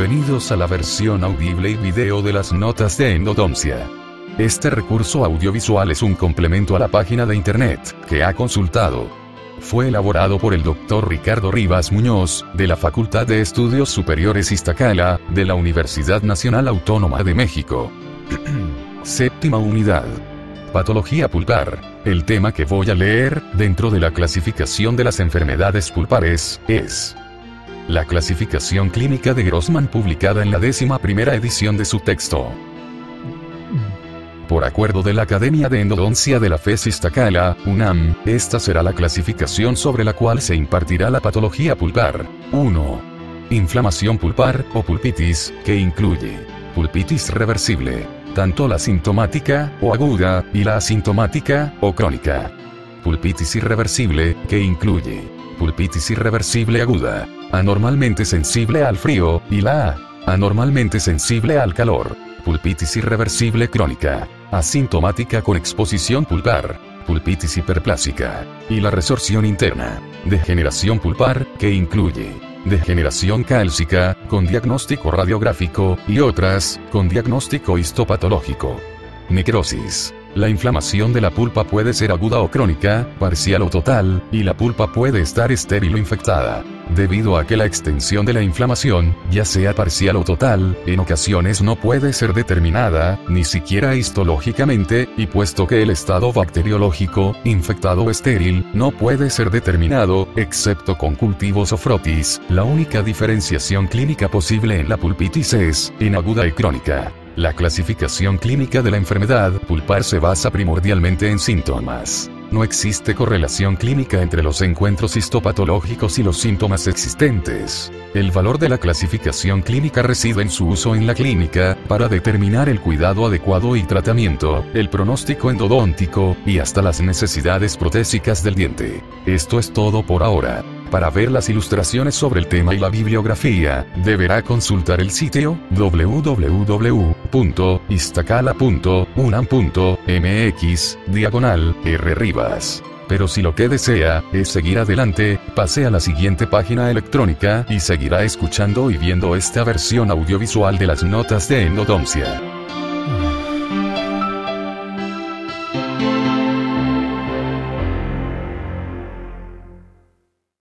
bienvenidos a la versión audible y video de las notas de endodoncia. Este recurso audiovisual es un complemento a la página de internet que ha consultado. Fue elaborado por el Dr. Ricardo Rivas Muñoz, de la Facultad de Estudios Superiores Iztacala, de la Universidad Nacional Autónoma de México. Séptima unidad. Patología pulpar. El tema que voy a leer, dentro de la clasificación de las enfermedades pulpares, es la clasificación clínica de Grossman, publicada en la 11ª edición de su texto. Por acuerdo de la Academia de Endodoncia de la FES Iztacala, UNAM, esta será la clasificación sobre la cual se impartirá la patología pulpar. 1. Inflamación pulpar, o pulpitis, que incluye pulpitis reversible, tanto la sintomática, o aguda, y la asintomática, o crónica. Pulpitis irreversible, que incluye pulpitis irreversible aguda, anormalmente sensible al frío, y la anormalmente sensible al calor. Pulpitis irreversible crónica, asintomática con exposición pulpar, pulpitis hiperplásica, y la resorción interna. Degeneración pulpar, que incluye degeneración cálcica, con diagnóstico radiográfico, y otras, con diagnóstico histopatológico. Necrosis. La inflamación de la pulpa puede ser aguda o crónica, parcial o total, y la pulpa puede estar estéril o infectada. Debido a que la extensión de la inflamación, ya sea parcial o total, en ocasiones no puede ser determinada, ni siquiera histológicamente, y puesto que el estado bacteriológico, infectado o estéril, no puede ser determinado, excepto con cultivos o frotis, la única diferenciación clínica posible en la pulpitis es, en aguda y crónica. La clasificación clínica de la enfermedad pulpar se basa primordialmente en síntomas. No existe correlación clínica entre los encuentros histopatológicos y los síntomas existentes. El valor de la clasificación clínica reside en su uso en la clínica, para determinar el cuidado adecuado y tratamiento, el pronóstico endodóntico, y hasta las necesidades protésicas del diente. Esto es todo por ahora. Para ver las ilustraciones sobre el tema y la bibliografía, deberá consultar el sitio www.iztacala.unam.mx/R-Rivas. Pero si lo que desea es seguir adelante, pase a la siguiente página electrónica y seguirá escuchando y viendo esta versión audiovisual de las notas de endodoncia.